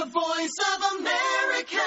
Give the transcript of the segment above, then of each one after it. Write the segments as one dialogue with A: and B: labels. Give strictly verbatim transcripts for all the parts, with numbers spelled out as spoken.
A: The Voice of America.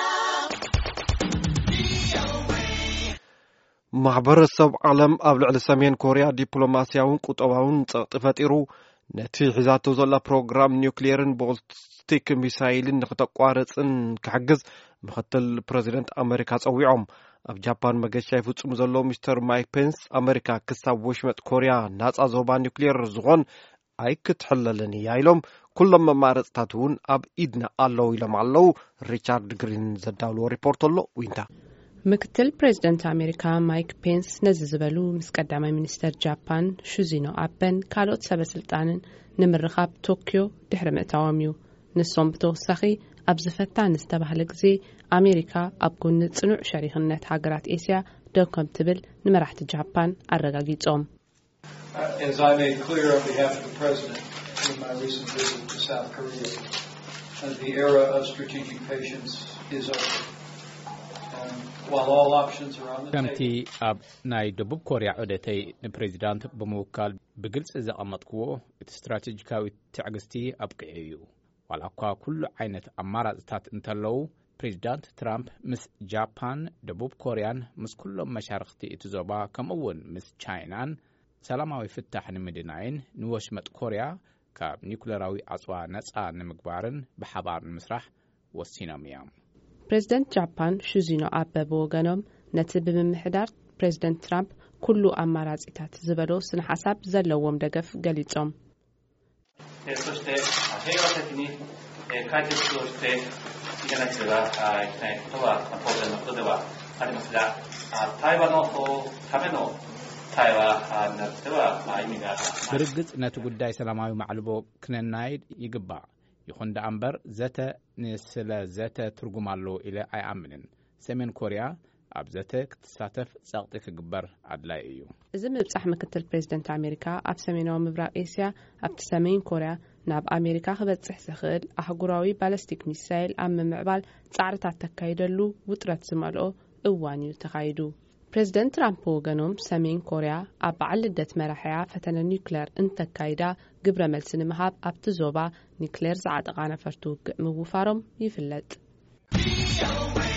B: ማሕበረሰብ ዓለም ኣብ ልዕሊ ሰሜን ኮርያ ዲፕሎማሲያውን ቁጠባውን ጸቕጢ ፈጢሩ ነቲ ሒዛቶ ዘላ ፕሮግራም ኒውክሊየርን ቦሊስቲክ ሚሳይልን ንኽተቋረጽን ክሕግዝ ምክትል ፕሬዚደንት ኣሜሪካ ጸዊዖም። ኣብ ጃፓን መገሻ ይፍጽሙ ዘለዉ ሚስተር ማይክ ፔንስ ኣሜሪካ ክሳብ ወሽመጥ ኮርያ ናጻ ዞባ ኒውክሊየር ዝኾን ኣይክትሕለልን እያ ኢሎም ኩሎም መማረጽታት እውን ኣብ ኢድና ኣለዉ ኢሎም ኣለዉ። ሪቻርድ ግሪን ዘዳልዎ ሪፖርት ኣሎ ዊንታ
C: ምክትል ፕሬዚደንት ኣሜሪካ ማይክ ፔንስ ነዚ ዝበሉ ምስ ቀዳማይ ሚኒስተር ጃፓን ሹዚኖ ኣበን ካልኦት ሰበስልጣንን ንምርኻብ ቶኪዮ ድሕሪ ምእታዎም እዩ። ንሶም ብተወሳኺ ኣብ ዝፈታን ዝተባህለ ግዜ ኣሜሪካ ኣብ ጎኒ ጽኑዕ ሸሪኽነት ሃገራት ኤስያ ደው ከም ትብል ንመራሕቲ ጃፓን ኣረጋጊጾም።
D: As I made clear on behalf of the President in my recent visit to South Korea, uh, the era of strategic patience is over.
E: ከምቲ ኣብ ናይ ደቡብ ኮርያ ዑደተይ ንፕሬዚዳንት ብምውካል ብግልጽ ዘቐመጥክዎ እቲ ስትራቴጂካዊ ትዕግስቲ ኣብቅዕ እዩ። ዋላ እኳ ኩሉ ዓይነት ኣማራጽታት እንተለዉ ፕሬዚዳንት ትራምፕ ምስ ጃፓን ደቡብ ኮርያን ምስ ኩሎም መሻርክቲ እቲ ዞባ ከምኡውን ምስ ቻይናን ሰላማዊ ፍታሕ ንምድናይን ንወሽመጥ ኮርያ ካብ ኒውክሌራዊ ኣጽዋ ነጻ ንምግባርን ብሓባር ንምስራሕ ወሲኖም እዮም።
C: ፕሬዚደንት ጃፓን ሹዚኖ አበ በወገኖም ነቲ ብምምሕዳር ፕሬዚደንት ትራምፕ ኩሉ ኣማራጺታት ዝበሎ ስነ ሓሳብ ዘለዎም ደገፍ ገሊጾም።
E: ብርግጽ ነቲ ጉዳይ ሰላማዊ ማዕልቦ ክነናይድ ይግባእ ይኹን ደኣምበር ዘተ ንስለ ዘተ ትርጉም ኣለዎ ኢለ ኣይኣምንን። ሰሜን ኮርያ ኣብ ዘተ ክትሳተፍ ጸቕጢ ክግበር ኣድላይ እዩ።
C: እዚ ምብጻሕ ምክትል ፕሬዚደንት ኣሜሪካ ኣብ ሰሜናዊ ምብራቕ ኤስያ ኣብቲ ሰሜን ኮርያ ናብ ኣሜሪካ ክበጽሕ ዝኽእል ኣህጉራዊ ባላስቲክ ሚሳይል ኣብ ምምዕባል ጻዕርታት ተካይደሉ ውጥረት ዝመልኦ እዋን እዩ ተኻይዱ። ፕሬዚደንት ትራምፕ ወገኖም ሰሜን ኮርያ ኣብ በዓል ልደት መራሕያ ፈተነ ኒውክሌር እንተካይዳ ግብረ መልሲ ንምሃብ ኣብቲ ዞባ ኒውክሌር ዝዓጠቓ ነፈርቲ ውግእ ምውፋሮም ይፍለጥ።